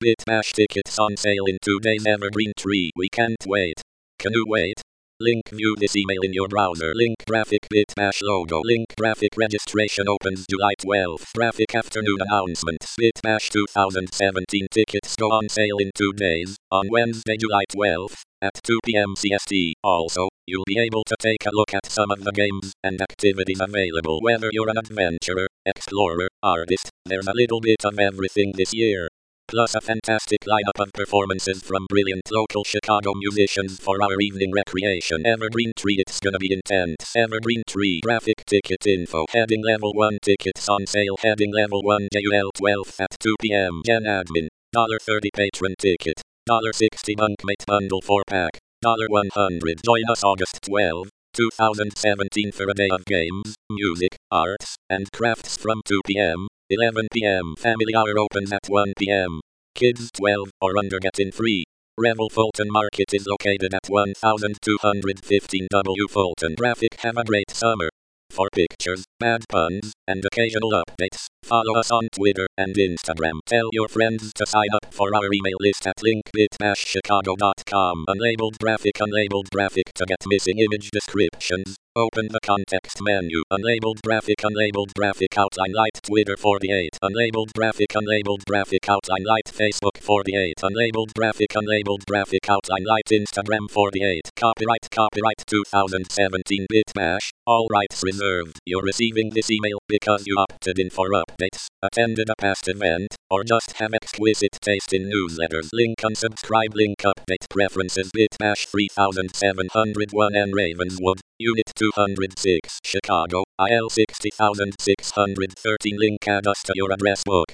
Bitbash tickets on sale in 2 days. Evergreen Tree. We can't wait. Can you wait? Link view this email in your browser. Link graphic Bitbash logo. Link graphic registration opens July 12th. Graphic afternoon announcement. Bitbash 2017 tickets go on sale in 2 days, on Wednesday, July 12th, at 2 p.m. CST. Also, you'll be able to take a look at some of the games and activities available. Whether you're an adventurer, explorer, artist, there's a little bit of everything this year. Plus a fantastic lineup of performances from brilliant local Chicago musicians for our evening recreation. Evergreen Tree, it's gonna be intense. Evergreen Tree graphic ticket info. Heading level 1 tickets on sale. Heading level 1 JUL 12th at 2 p.m. Gen admin. $30 patron ticket. $60 bunkmate bundle 4-pack. $100. Join us August 12, 2017 for a day of games, music, arts, and crafts from 2 p.m. 11 p.m. Family hour opens at 1 p.m. Kids 12 or under get in free. Revel Fulton Market is located at 1215 W Fulton. Graphic. Have a great summer. For pictures, bad puns, and occasional updates, follow us on Twitter and Instagram. Tell your friends to sign up for our email list at linkbitbashchicago.com. Unlabeled graphic to get missing image descriptions. Open the context menu. Unlabeled graphic outline light Twitter 48. Unlabeled graphic outline light Facebook 48. Unlabeled graphic outline light Instagram 48. Copyright 2017 Bitbash. All rights reserved. You're receiving this email because you opted in for updates, attended a past event, or just have exquisite taste in newsletters. Link unsubscribe. Link update preferences. Bitbash 3701 N Ravenswood, Unit 206, Chicago, IL 60613. Link add us to your address book.